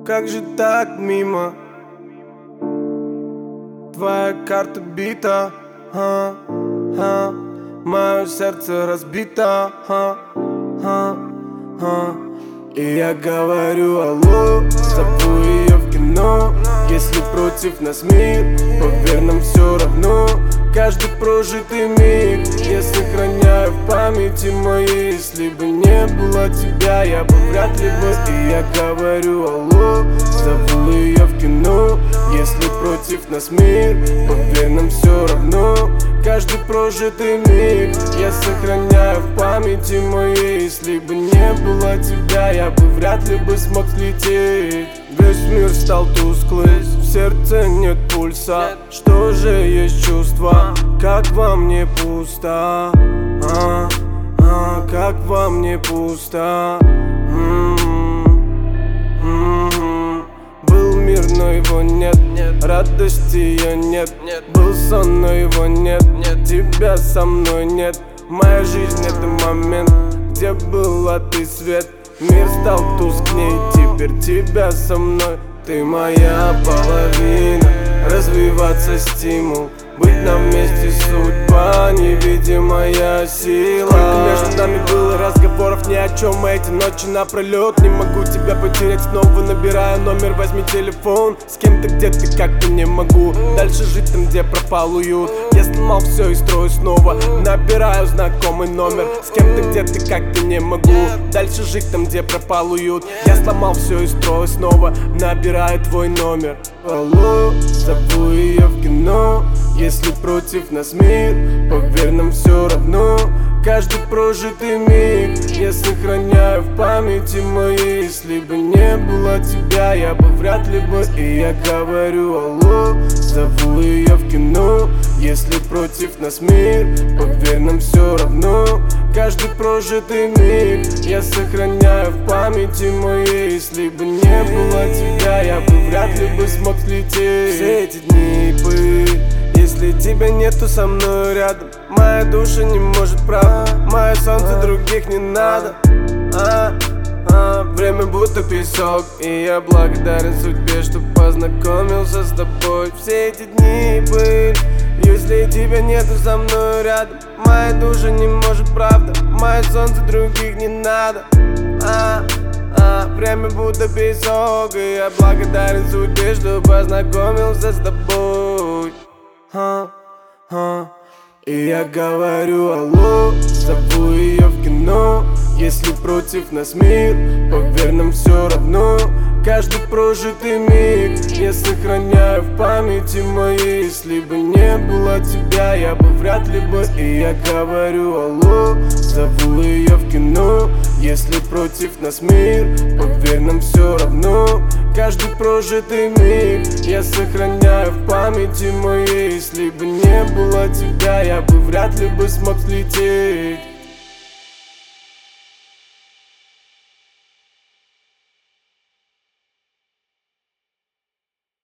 Как же так мимо? Твоя карта бита, мое сердце разбито, и я говорю алло, зову ее в кино. Если против нас мир, поверь, нам все равно. Каждый прожитый миг я сохраняю в памяти моей. Если бы не было тебя, я бы вряд ли бы. И я говорю алло, зову ее в кино. Если против нас мир, поверь, нам все равно. Каждый прожитый миг я сохраняю в памяти моей. Если бы не было тебя, я бы вряд ли бы смог слететь. Весь мир стал тусклый, в сердце нет пульса. Что же есть чувство, как во мне пусто, как во мне пусто. Был мир, но его нет, радости ее нет. Был сон, но его нет, тебя со мной нет. Моя жизнь — это момент, где была ты свет. Мир стал тускней, теперь тебя со мной. Ты моя половина, развиваться стимул. Быть нам вместе судьба, невидимая сила. Сколько между нами было разговоров ни о чем, эти ночи напролет. Не могу тебя потерять, снова набираю номер, возьми телефон. С кем-то где-то как-то не могу дальше жить там, где пропал уют. Я сломал все и строю снова, набираю знакомый номер. С кем-то где-то как-то не могу дальше жить там, где пропал уют. Я сломал все и строю снова, набираю твой номер. Алло, зову ее в кино. Если против нас мир, поверь, нам все равно. Каждый прожитый миг я сохраняю в памяти моей. Если бы не было тебя, я бы вряд ли бы. И я говорю алло, зову ее в кино. Если против нас мир, поверь, нам все равно. Каждый прожитый миг я сохраняю в памяти моей. Если бы не было тебя, я бы вряд ли бы смог слететь. Все эти дни пыль, если тебя нету со мной рядом. Моя душа не может, правда. Мое солнце, других не надо. Время будто песок, и я благодарен судьбе, что познакомился с тобой. Все эти дни пыль, если тебя нету со мной рядом. Моя душа не может, правда. Мое солнце, других не надо. Время будто песок, и я благодарен судьбе, что познакомился с тобой. И я говорю алло, зову ее в кино. Если против нас мир, поверь, нам все равно. Каждый прожитый миг я сохраняю в памяти моей. Если бы не было тебя, я бы вряд ли бы. И я говорю алло, зову ее в кино. Если против нас мир, поверь, нам все равно. Каждый прожитый миг я сохраняю в памяти моей. Если бы не было тебя, я бы вряд ли бы смог слететь.